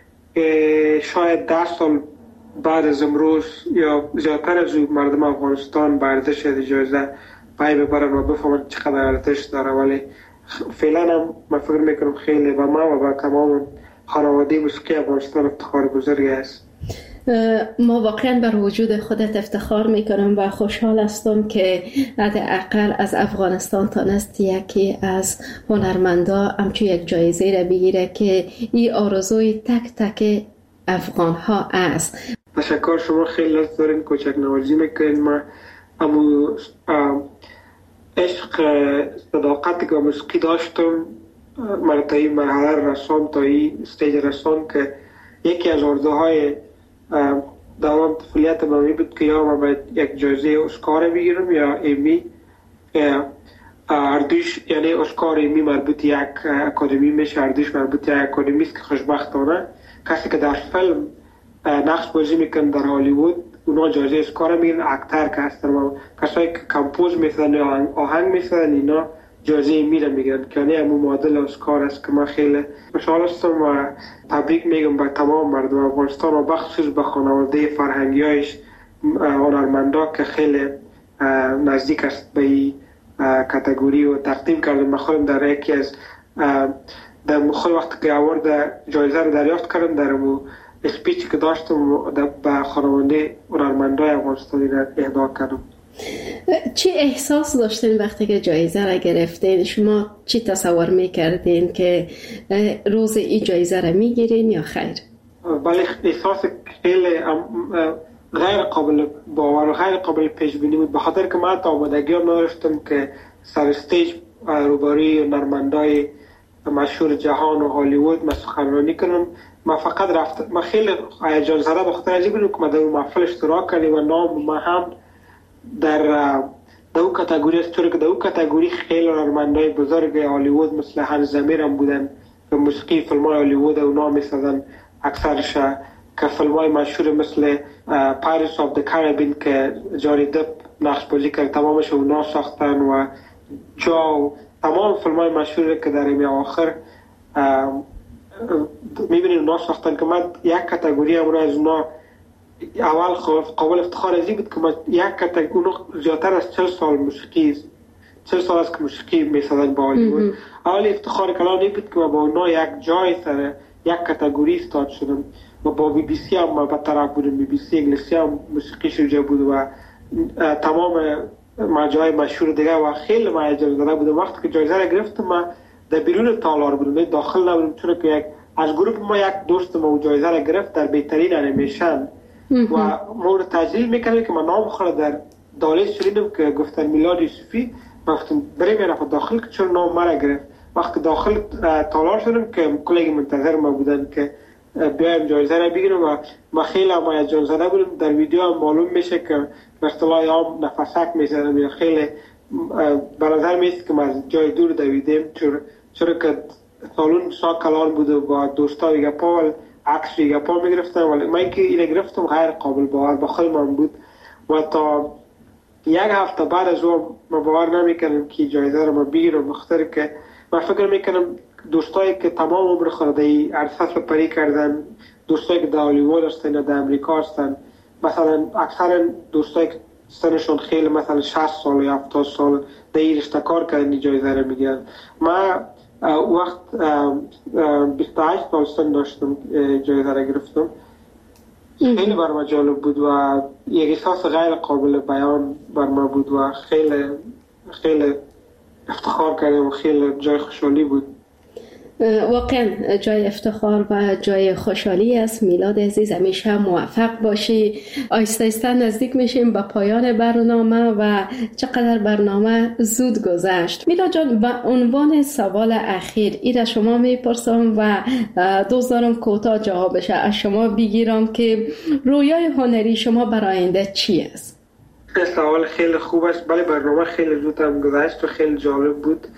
شاید ده سال بعد از امروز یا زیادتر از مردم افغانستان به ارزش این جایزه پای ببرن و بفهمن چقدر ارزش داره. ولی فعلا هم من فکر میکنم خیلی و ما و با تمام خانواده موسیقی افغانستان افتخار بزرگی است. ما واقعا بر وجود خودت افتخار میکنم و خوشحال هستم که حداقل از افغانستان تانست یکی از هنرمندا همچو یک جایزه را بگیره که این آرزوی تک تک افغان ها است. تشکر، شما خیلی لطف دارین، کوچک نوازی میکنین. ما امو عشق صداقتی که موسیقی داشتم من تا این مرحله رسان تا این استیج رسان که یکی از آرزوهای دوام طفولیت من می بود که یا من باید یک جایزه اسکار بگیرم یا ایمی اردوش یعنی اسکار می مربوط یک اکادمی میشه، اردوش مربوط یک اکادمی است که خوشبختانه کسی که در فیلم نقش بازی میکنه در هالیوود اونا جایزه اسکار میگیرن، اکتر که هستن و کسایی که کمپوز میسازن یا آهنگ میسازن اینا جایزه میره میگیرن که یعنی همون معادل اسکار است که من خیلی خوشحال هستم و تبریک میگم به تمام مردم افغانستان و بخصوص به خانواده فرهنگیایش هنرمندا که خیلی نزدیک است به این کاتگوری و تقدیم کردم. من خودم در یکی از در خود وقت که اوارد جایزه رو دریافت کردم در مو اسپیچی که داشتم به خانواده هنرمندای افغانستانی را اهدا کردم. چی احساس داشتین وقتی که جایزه را گرفتین؟ شما چی تصور میکردین که روز این جایزه را میگیرین یا خیر؟ بله احساس خیلی غیر قابل باور و غیر قابل پیش بینی بود، به خاطر که من تا آمادگی هم نداشتم که سر استیج روبروی هنرمندای مشهور جهان و هالیوود من سخنرانی کنم. من فقط رفت من خیلی هیجان زده به خاطر اینکه بود که من در اون محفل اشتراک کردم و نام من هم در در اون کاتگوری است، چون که در اون کاتگوری خیلی هنرمندای بزرگ هالیوود مثل هانس زمیر هم بودن که موسیقی فیلم‌های هالیوود اونا می‌سازن اکثرش، که فیلم‌های مشهور مثل پایرتس آف د کاریبین که جانی دپ نقش بازی کرد تمامش اونا ساختن و جو تمام فیلم‌های مشهور که در این آخر می‌بینید اونا ساختن که من یک کاتگوری هم از اونا اول قابل افتخار ازی بود که من یک کاتگوری اونا زیادتر از چهل سال موسیقی چهل سال از که موسیقی می‌سازن با هالیوود. اول افتخار کلام این بود که من با اونا یک جای سر یک کاتگوری استاد شدم و با بی بی سی هم من به طرف بودم. بی بی سی انگلیسی هم موسیقی شروع بود و تمام مجای مشهور دیگه و خیلی من هیجان زده بودم. وقتی که جایزه را گرفتم من در بیرون تالار بودم، داخل نبودم، چون که یک از گروه ما یک دوست ما جایزه را گرفت در بهترین انیمیشن و ما رو تجلیل میکنم که من نام خود در دالیز شدیدم که گفتن میلاد یوسفی. من گفتم بریم یه نفر داخل که چون نام مرا گرفت. وقتی داخل تالار شدم که کلیگ منتظر ما بودن که بیایم جایزه را بگیرم و ما خیلی هم هیجان زده بودم. در ویدیو هم معلوم میشه که به اصطلاح هم نفسک میزنم یا خیلی به نظر میاد که ما از جای دور دویدیم، چرا که سالون سا کلان بود و با دوستا ویگا پا و عکس ویگا پا میگرفتم، ولی من که اینه گرفتم غیر قابل باور به خود من بود و تا یک هفته بعد از اون ما باور نمیکنم که جایزه را ما بگیرم، بخاطر که من فکر میکنم دوستایی که تمام عمر خود در عرصه پری کردن، دوستایی که در هالیوود هستن یا در امریکا هستن، مثلا اکثر دوستایی که سنشون خیلی مثلا شصت سال یا هفتاد سال در این رشته کار کردن جایزه را میگیرن. من وقت بیست و هشت سال سن داشتم جایزه را گرفتم. خیلی بر من جالب بود و یک احساس غیر قابل بیان بر من بود و خیلی خیلی افتخار کردم و خیلی جای خوشحالی بود. واقعا جای افتخار و جای خوشحالی است. میلاد عزیز همیشه موفق باشی. آیسته آیسته نزدیک میشیم به پایان برنامه و چقدر برنامه زود گذشت. میلاد جان، به عنوان سوال اخیر ایره شما میپرسم و دوست دارم کوتاه جوابش از شما بگیرم که رویای هنری شما برای آینده چی است؟ سوال خیلی خوب است. بله برنامه خیلی زود هم گذشت و خیلی جالب بود.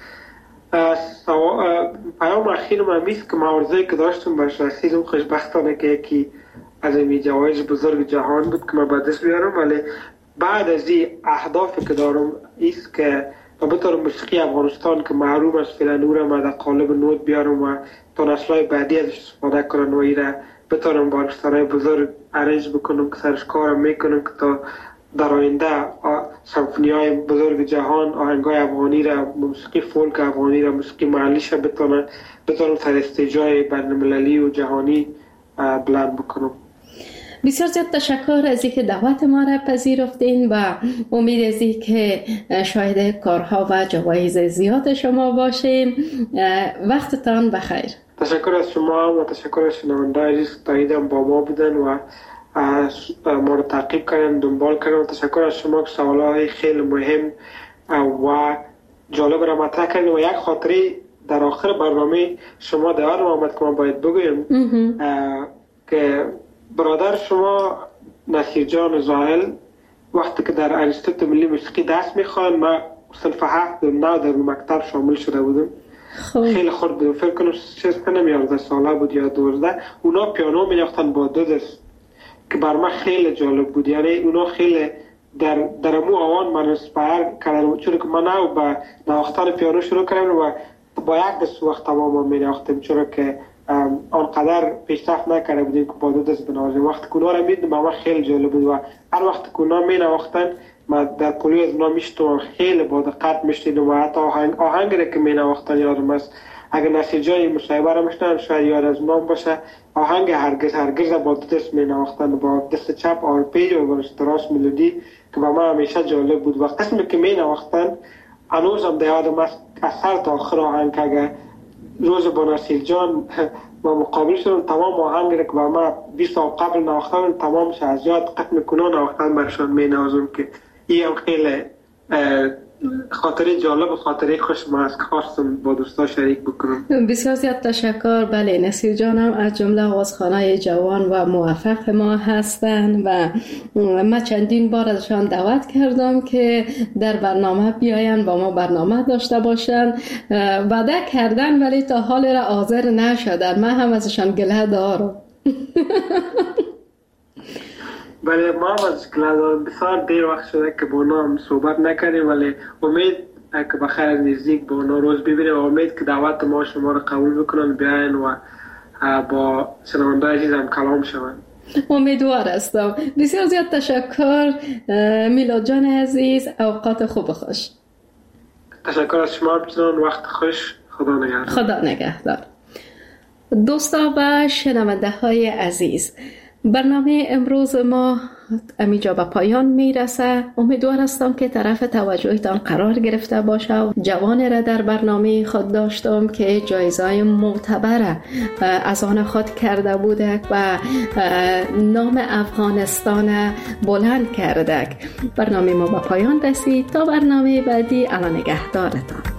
پیام اخیر من میست که معارضه‌ای که داشتم برش رسیدم خوشبختانه که یکی از این جوایز بزرگ جهان بود که من به دست بیارم، ولی بعد از این اهدافی که دارم ایست که بطور موسیقی افغانستان که محروم از فعلا نور ما در قالب نوت بیارم و تا نسل‌های بعدی ازش استفاده کنن و ایره بتونم با ارکسترهای بزرگ ارنج بکنم که سرش کارم میکنم که تا در آینده سمفونی‌های بزرگ جهان آهنگای افغانی را، موسیقی فولک افغانی را، موسیقی محلیش را بتونن بتونن سر استیج‌های بین‌المللی و جهانی بلند بکنم. بسیار زیاد تشکر از اینکه دعوت ما را پذیرفتین و امید از اینکه شاهد کارها و جوایز زیاد شما باشیم. وقتتان بخیر. تشکر از شما و تشکر از شنونده‌های عزیز که تا اینجا با ما بودن و ما رو تعقیب کردن، دنبال کردن. تشکر از شما که سوالای خیلی مهم و جالب را مطرح کردن و یک خاطره در آخر برنامه شما در یادم آمد که من باید بگویم که برادر شما نصیر جان زاهل وقتی که در انستیتوت ملی موسیقی درس میخوان، من صنف هفت و نه در مکتب شامل شده بودم. خیلی خورد بودم، فکر کنم شش کنم یازده ساله بود یا دوازده. اونا پیانو می‌نواختن با دو دست که بر من خیلی جالب بود. یعنی اونا خیلی در در مو آوان من اسپایر کردن، چون که من او با نواختن پیانو شروع کردم و با یک دست وقت تمام می‌نواختم، چون که آنقدر پیشرفت نکرده بودیم که با دو دست بنوازیم. وقتی که اونا رو می‌دیدم من خیلی جالب بود و هر وقت که اونا می‌نواختن من در پولی از اونا میشتم، خیلی با دقت میشنیدم و حتی آهنگ آهنگی را که می‌نواختن یادم است. اگر نسیجای مصاحبه را میشنن شاید یاد از نام باشه. آهنگ هرگز هرگز با دو دست می‌نواختن، با دست چپ آرپیج و با دست راست ملودی که با من همیشه جالب بود. و قسمی که می‌نواختن هنوزم در یادم است از سر تا آخر آهنگ که اگر روز با نصیر جان با مقابل شدم تمام آهنگ را که با من بیست سال قبل نواختن تمامش از یاد قط میکنن نواختن برشان مینوازم که این هم خیلی خاطره جالب و خاطره خوش ما از که خواستم با دوستا شریک بکنم. بسیار زیاد تشکر. بله، نصیر جانم از جمله آوازخوانای جوان و موفق ما هستند و من چندین بار ازشان دعوت کردم که در برنامه بیاین با ما برنامه داشته باشن. وعده کردن ولی تا حال را حاضر نشدن. من هم ازشان گله دارم. بله، ما هم از گله دارم. بسیار دیر وقت شده که با اونا هم صحبت نکردیم، ولی امید که بخیر از نزدیک با اونا روز ببینیم و امید که دعوت ما شما را قبول بکنن بیاین و با شنونده عزیزم کلام شوند. امیدوار هستم. بسیار زیاد تشکر میلاد جان عزیز، اوقات خوب خوش. تشکر از شما بچنان، وقت خوش. خدا نگهدار. خدا نگهدار. دوستا و شنونده های عزیز، برنامه امروز ما امیجا به پایان میرسه. امیدوار هستم که طرف توجهتان قرار گرفته باشه و جوان را در برنامه خود داشتم که جایزه معتبر از آن خود کرده بوده و نام افغانستان بلند کرده. برنامه ما به پایان رسید. تا برنامه بعدی، الله نگهدارتان.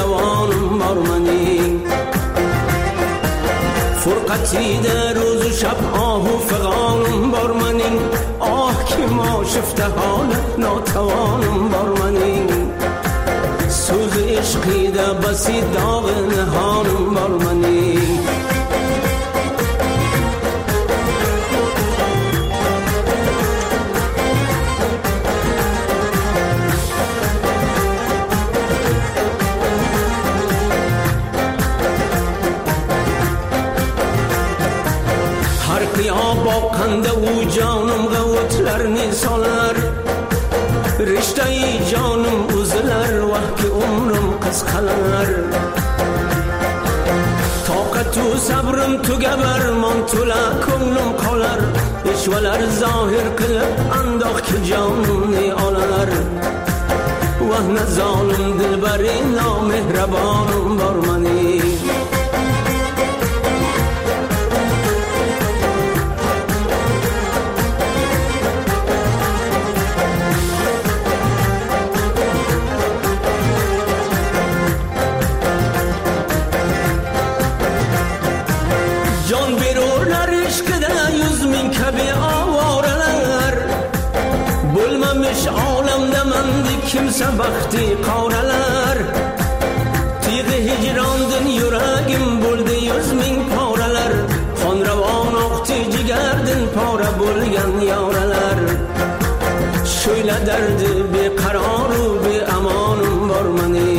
روانم بارمنی فرقتی در روز و شب آه و فغانم بارمنی آه که ما شفته حال ناتوانم بارمنی سوز عشقی ده بسی داغ نهانم بارمنی با کنده و جانم غوتلر نیسالر رشته ای جانم اوزلر وحک عمرم قسخلر طاقت و صبرم تو گبر من تو لکنم کالر اشولر ظاهر کلب انداخ که جانم نیالر وحن ظالم دل بری نامهربانم بارمنی kimse bakti qavralar Tiği hicrandın yüreğim buldu yüz min paralar Xonravon oqti jigardin para bo'lgan yoralar Şöyle derdi beqaroru beamonim bormani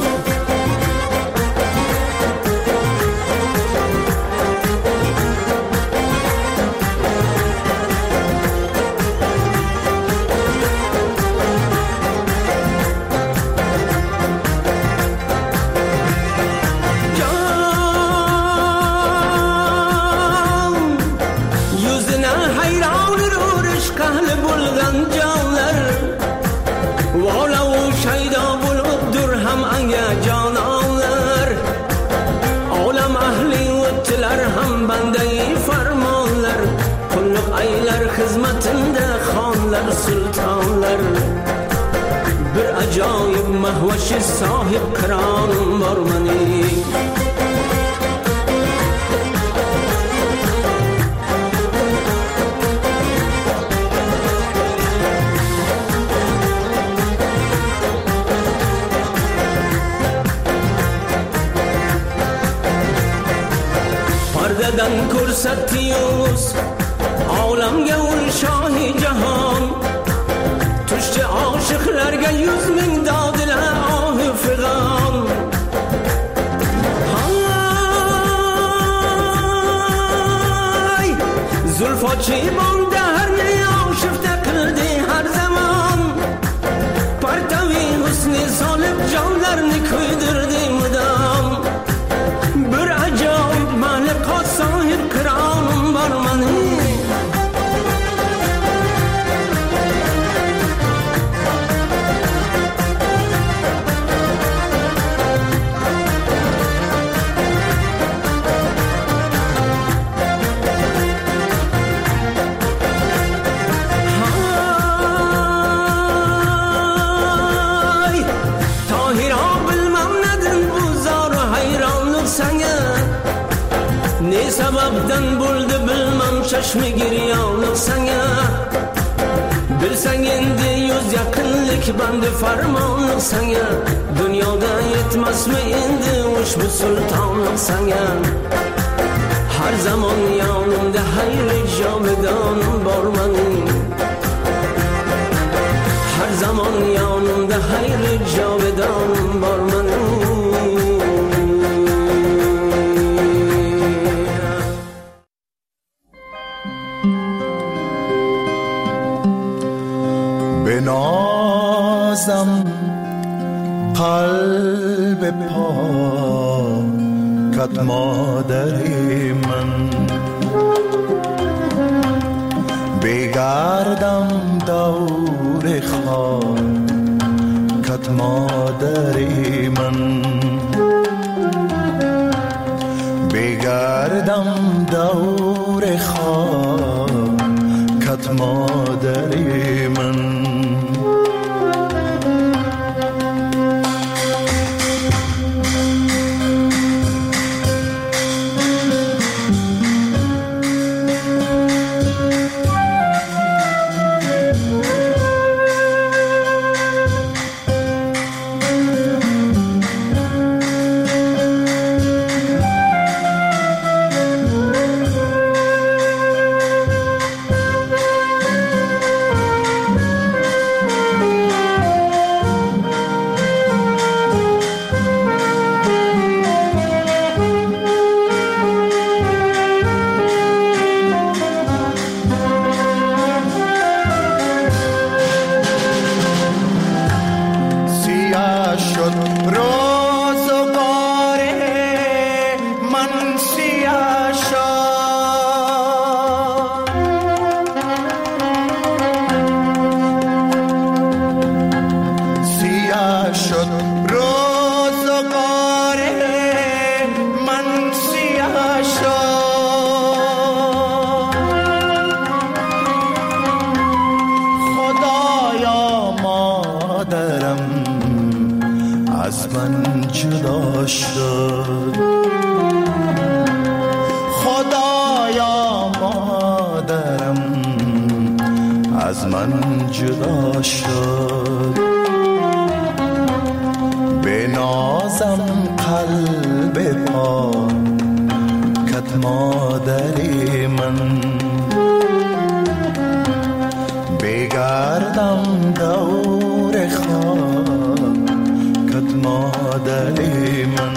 Hizmetinde xonlar sultonlar bir ajoyib mahvashi sohib qironim bormani pardadan ko'rsatdingiz olamga ul shohi jahon tushdi oshiqlarga yuz ming dodilar ohi fig'on hay zulfochi bonda harni oshifta qildi har zamon partavi husni solib jonlarni kuydirdi mudom bir ajoyib maliqot sohib qironim bormani ne sababdan bo'ldi bilmam chashmi giryonlik sanga bilsang endi yuz yaqinlik bandi farmonlik sanga dunyoda yetmasmi endi ushbu sultonlik sanga har zamon yonimda hayri jomidan borman har zamon yonimda hayri jomidan borman بنازم قلب پاکت مادری من بگردم دور خاکت مادری من بگردم دور خاکت مادری من جدا شد. خدایا مادرم از من جدا شد. به نازم قلب پاکت مادری من، بگردم دور خاکت مادری من.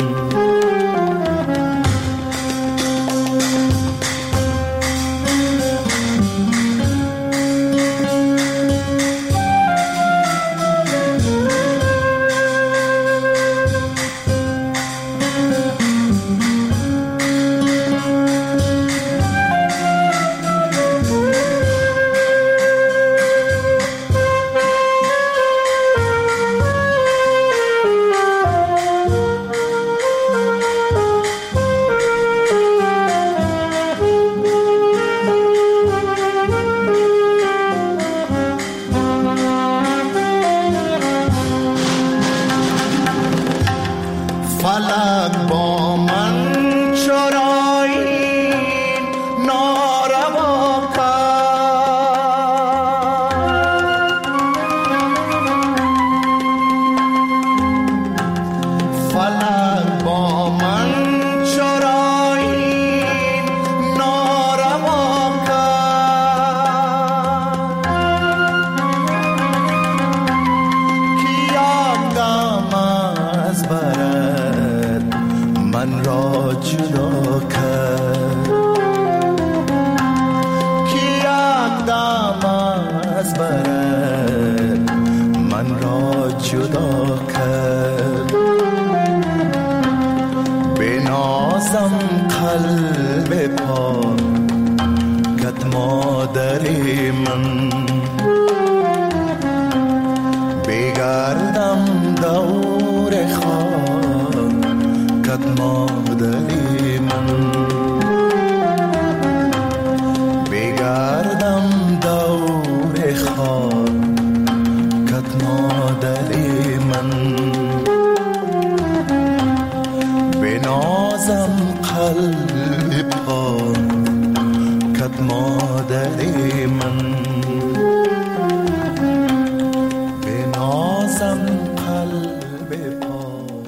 فلک با من چرایی ناروا کرد. فلک با من چرایی ناروا کرد. کی یادم از برد من را جدا کرد. کی یادم از برد من را جدا کرد. به نازم قلب پاکت مادری من، بگردم دور خاکت مادری من، بگردم دور خاکت مادری من، بنازم قلب پاکت مادری من، بنازم قلب پاک.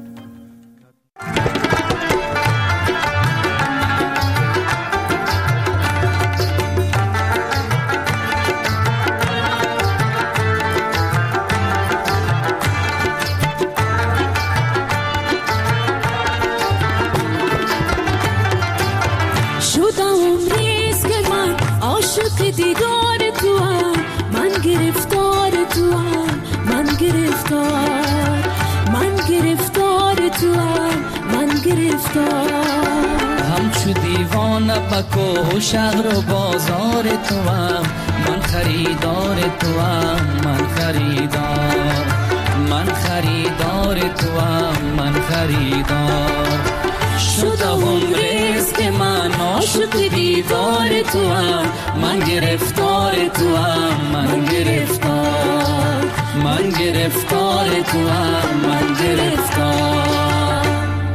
دیدار تو هم، من گرفتار تو هم، من گرفتار، من گرفتار تو هم، من گرفتار. همچو دیوانه بکو شهر و بازار تو هم، من خریدار تو هم، من خریدار، من خریدار تو هم، من خریدار. شدم رزق من عاشق دیدار تو هم، من گرفتار تو هم، من گرفتار، من گرفتار تو هم، من گرفتار.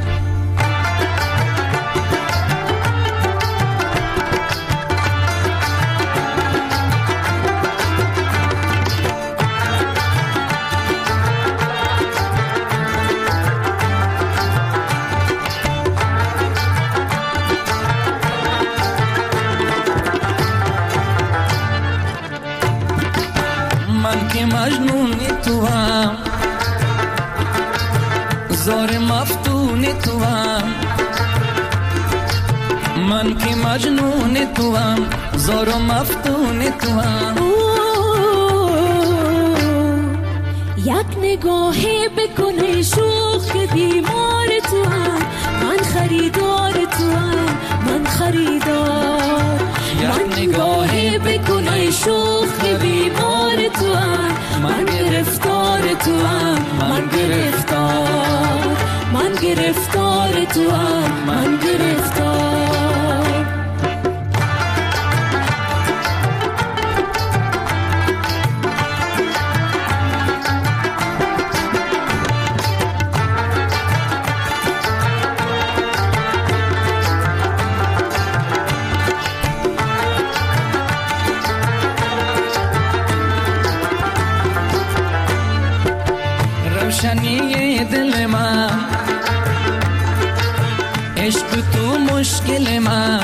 من که مجنون تو هم، زار مفتون تو هم، من که مجنون تو هم، زار و مفتون تو هم. یک نگاهی بکنه شوخ بیمار تو هم، من خریدار تو هم، من خریدار. یک نگاهی بکنه شوخ بیمار تو هم، من گرفتار تو هم، من گرفتار، من گرفتار تو هم، من گرفتار. مشکل من،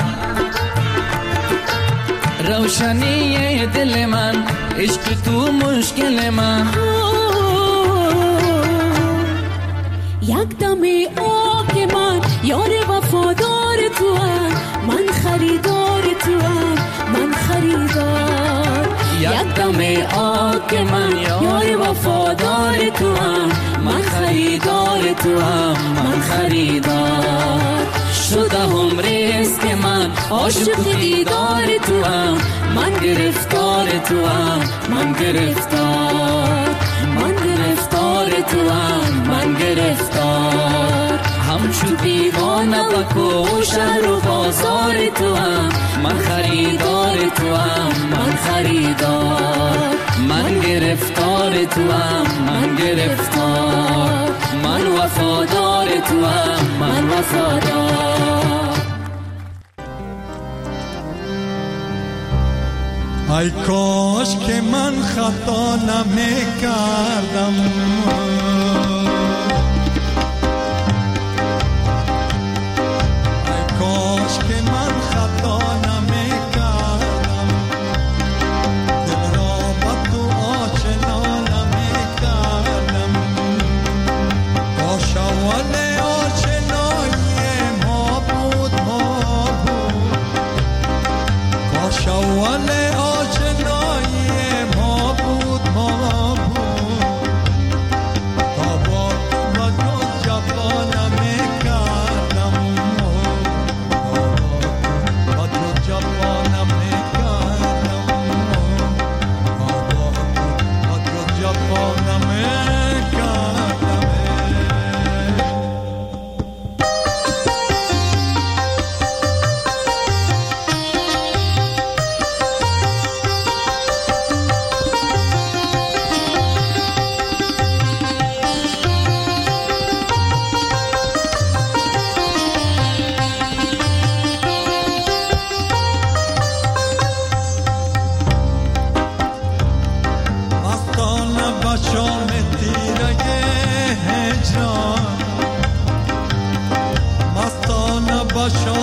روشنی دل من، عشق تو مشکل من. یک دم آک من یار وفادار تو هم، من خریدار تو هم، من خریدار. یک دم آک من یار وفادار تو هم، من خریدار تو هم، من خریدار. شده هم ریز که من عاشق دیدار تو هم، من گرفتار تو هم، من گرفتار. من گرفتار تو هم، من گرفتار. همچو دیوانه بکو شهر و بازار تو هم، من خریدار تو هم، من خریدار. من گرفتار تو هم، من گرفتار. من وفادار تو هم، من وفادار. ای کاش که من خطا نمی کردم، ای کاش که من خطا نمی کردم، دل را با تو آشنا نمی کردم. کاش اول آشنایی ما بود، ما بود. کاش اول باشم